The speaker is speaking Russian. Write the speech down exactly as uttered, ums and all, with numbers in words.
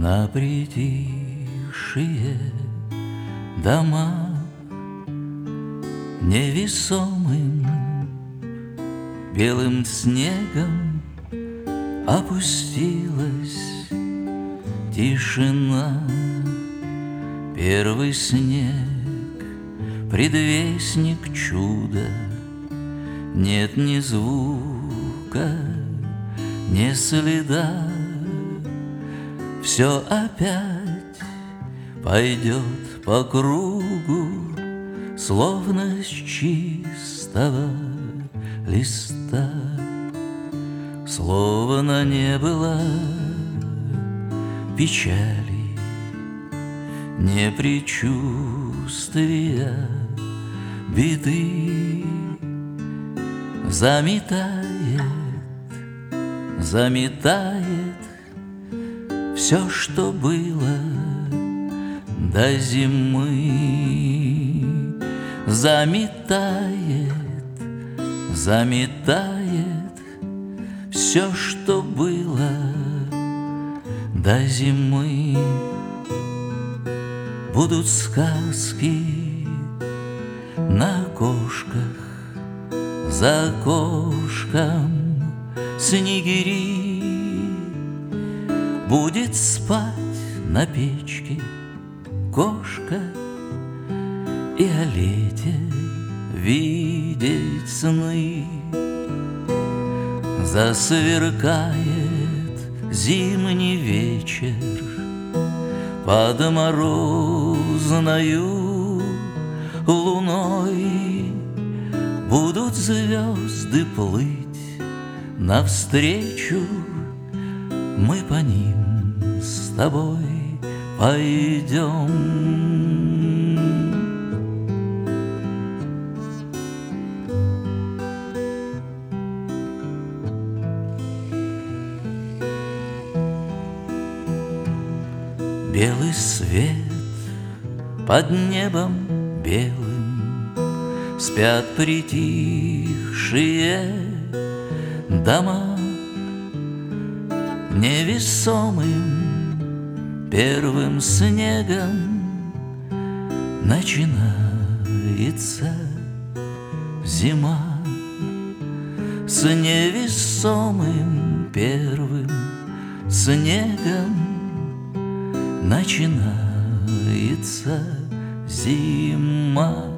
На притихшие дома невесомым белым снегом опустилась тишина. Первый снег, предвестник чуда, нет ни звука, ни следа. Все опять пойдет по кругу, словно с чистого листа. Словно не было печали, не предчувствия беды. Заметает, заметает все, что было до зимы. Заметает, заметает все, что было до зимы. Будут сказки на окошках, за окошком снегири. Будет спать на печке кошка и о лете видеть сны. Засверкает зимний вечер под морозною луной. Будут звезды плыть навстречу, мы по ним с тобой пойдем. Белый свет под небом белым, спят притихшие дома. Невесомым первым снегом начинается зима. С невесомым первым снегом начинается зима.